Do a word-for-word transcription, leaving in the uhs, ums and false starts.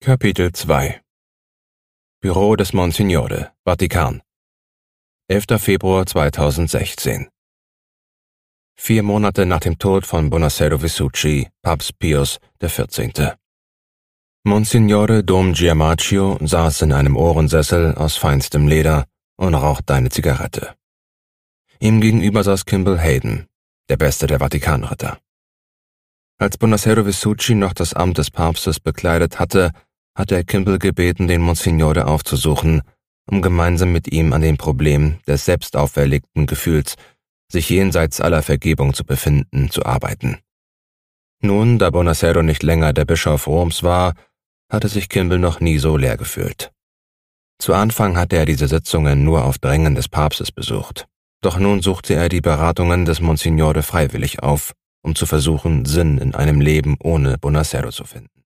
Kapitel zwei Büro des Monsignore, Vatikan. elfter Februar zweitausendsechzehn. Vier Monate nach dem Tod von Bonassero Vessucci, Papst Pius der vierzehnte. Monsignore Dom Giamaccio saß in einem Ohrensessel aus feinstem Leder und rauchte eine Zigarette. Ihm gegenüber saß Kimball Hayden, der beste der Vatikanritter. Als Bonassero Vessucci noch das Amt des Papstes bekleidet hatte, hatte er Kimball gebeten, den Monsignore aufzusuchen, um gemeinsam mit ihm an dem Problem des selbst auferlegten Gefühls, sich jenseits aller Vergebung zu befinden, zu arbeiten. Nun, da Bonassero nicht länger der Bischof Roms war, hatte sich Kimball noch nie so leer gefühlt. Zu Anfang hatte er diese Sitzungen nur auf Drängen des Papstes besucht, doch nun suchte er die Beratungen des Monsignore freiwillig auf, um zu versuchen, Sinn in einem Leben ohne Bonassero zu finden.